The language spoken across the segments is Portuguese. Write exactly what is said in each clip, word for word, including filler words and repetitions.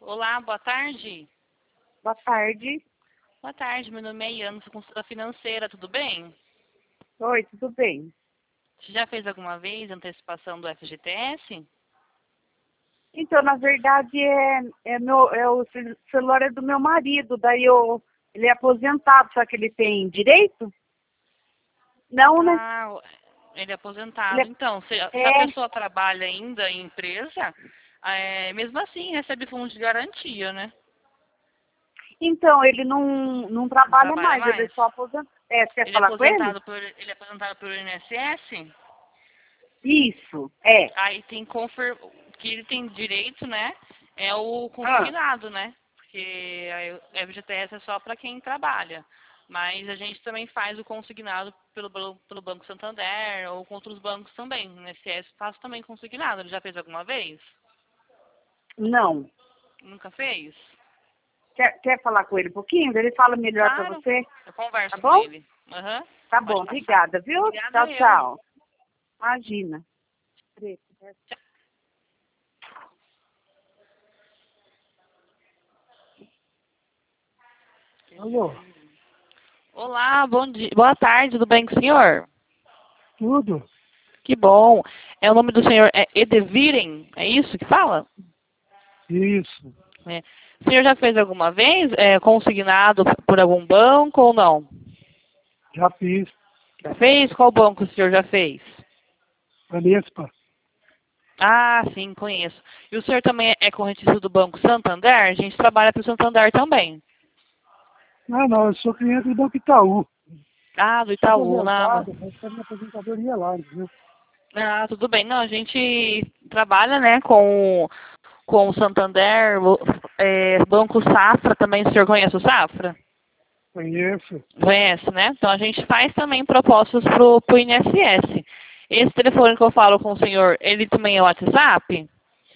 Olá, boa tarde. Boa tarde. Boa tarde, meu nome é Iana, sou consultora financeira, tudo bem? Oi, tudo bem? Você já fez alguma vez antecipação do F G T S? Então, na verdade, é, é, meu, é o cel- celular é do meu marido, daí eu, ele é aposentado, só que ele tem direito? Não, né? Ah, ele é Ele aposentado. Então, se, se a é, é, pessoa trabalha ainda em empresa, é, mesmo assim recebe fundo de garantia, né? então, ele não, não Não trabalha trabalha mais, ele é mais? só aposentado. É, você quer Ele é falar com ele? aposentado por, ele é aposentado pelo I N S S? Isso, é. Aí tem confer, que ele tem direito, né? É o Ah, consignado, né? Porque aí o F G T S é só para quem trabalha. Mas a gente também faz o consignado pelo, pelo, pelo Banco Santander ou com outros bancos também. O I N S S faz também consignado. Ele já fez alguma vez? não. Nunca fez? Quer, quer falar com ele um pouquinho? Ele fala melhor pra Claro. você, Eu tá converso com bom? ele. Aham. Tá Pode bom, passar. obrigada, viu? Obrigada Tchau, eu. tchau. Imagina. Alô, Olá, bom dia. Boa tarde, tudo bem com o senhor? tudo? Que bom. É o nome do senhor é Edeviren, é isso que fala? Isso, É. O senhor já fez alguma vez é, consignado por algum banco ou não? já fiz. Já fez? Qual banco o senhor já fez? Anespa. Ah, sim, conheço. E o senhor também é correntista do Banco Santander? A gente trabalha para o Santander também. Não, não, eu sou cliente do Banco Itaú. Ah, do Sou Itaú, não. aposentado, mas estou na aposentadoria lá, entendeu? Ah, tudo bem. Não, a gente trabalha, né, com, com o Santander, o, é, Banco Safra também. O senhor conhece o Safra? Conheço. Conhece, né? Então a gente faz também propostas pro, pro I N S S. Esse telefone que eu falo com o senhor, ele também é WhatsApp?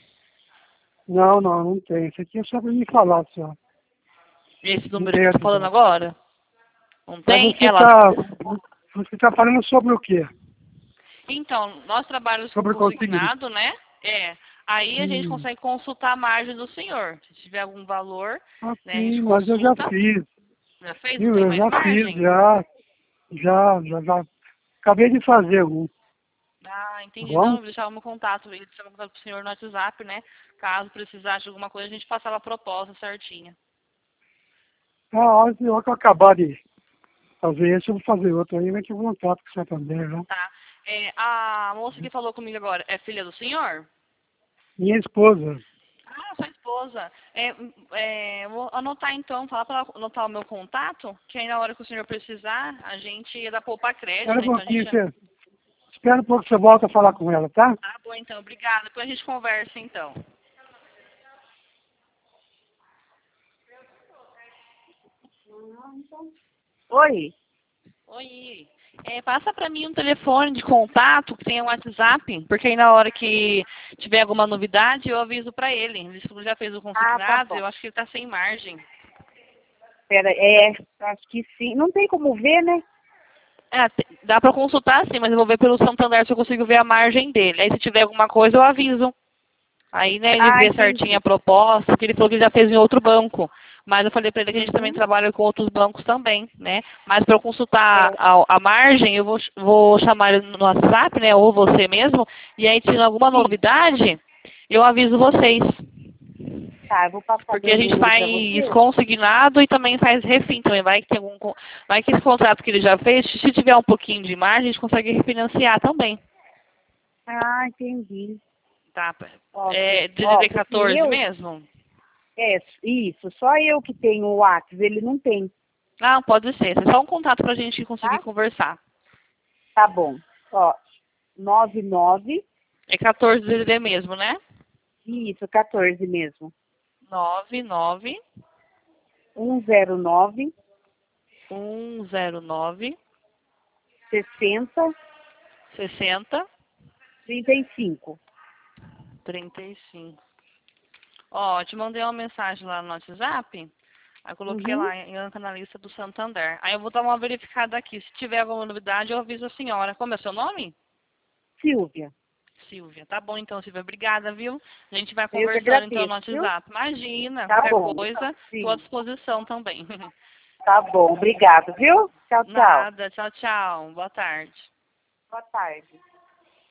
Não, não, não tem. Isso aqui é só para me falar só. Esse Não número tem que eu tô falando WhatsApp. agora? Não Mas tem? você Ela. está você tá falando sobre o quê? Então, nós trabalhamos com Sobre conseguir. consignado, né? É. Aí a gente Hum, consegue consultar a margem do senhor. Se tiver algum valor, né, a assim, gente mas eu já consulta. fiz. Já fez? Não Viu? tem Eu mais já fiz, margem? já. Já, já, já. Acabei de fazer um, Ah, tá entendi. Não, bom? eu vou deixar o meu contato, eu deixar o meu contato pro senhor no WhatsApp, né? Caso precisasse de alguma coisa, a gente passava a proposta certinha. Ah, a hora que eu acabar de fazer esse, eu vou fazer outro aí, mas que contato com o Santander, né? Tá. É, a moça que falou comigo agora é filha do senhor? Minha esposa. Ah, sua esposa. É, é, vou anotar então, falar para anotar o meu contato, que aí na hora que o senhor precisar, a gente dá poupar crédito, Espera né? um Então a pouquinho, gente. você, espera um pouco que você volta a falar com ela, tá? Ah, bom então, obrigada. Depois a gente conversa então. Oi? Oi. É, passa para mim um telefone de contato que tenha um WhatsApp, porque aí na hora que tiver alguma novidade eu aviso para ele. Ele já fez o Ah, tá consignado, bom. eu acho que ele está sem margem. Pera, é, acho que sim. Não tem como ver, né? É, te- dá para consultar sim, mas eu vou ver pelo Santander se eu consigo ver a margem dele. Aí se tiver alguma coisa eu aviso. Aí, né, ele Ah, vê certinho entendi. a proposta, porque ele falou que ele já fez em outro banco. Mas eu falei para ele que a gente também Uhum. trabalha com outros bancos também, né? Mas para eu consultar É, a, a margem, eu vou, ch- vou chamar ele no WhatsApp, né, ou você mesmo, e aí, se alguma sim. novidade, eu aviso vocês. Tá, eu vou passar Porque meu a gente número pra faz você. consignado e também faz refim também. Vai que tem algum, con- vai que esse contrato que ele já fez, se tiver um pouquinho de margem, a gente consegue refinanciar também. Ah, entendi. Tá? Ó, É que- ó, D D D porque quatorze eu, mesmo? é, isso, só eu que tenho o WhatsApp, ele não tem, Não, pode ser. É só um contato pra gente conseguir tá? conversar. Tá bom. Ó, nove nove, É quatorze D D D mesmo, né? isso, quatorze mesmo. nove nove um zero nove, um zero nove sessenta, sessenta trinta e cinco. trinta e cinco. Ó, te mandei uma mensagem lá no WhatsApp. Aí eu coloquei Uhum. lá em Anca na lista do Santander. Aí eu vou dar uma verificada aqui. Se tiver alguma novidade, eu aviso a senhora. Como é seu nome? Silvia. Silvia. Tá bom, então, Silvia. Obrigada, viu? A gente vai Eu que conversando, então, no agradeço, viu? WhatsApp. Imagina, Tá qualquer bom. coisa, Sim. estou à disposição também. Tá bom, obrigado, viu? Tchau, tchau. Nada. Tchau, tchau. Boa tarde. Boa tarde.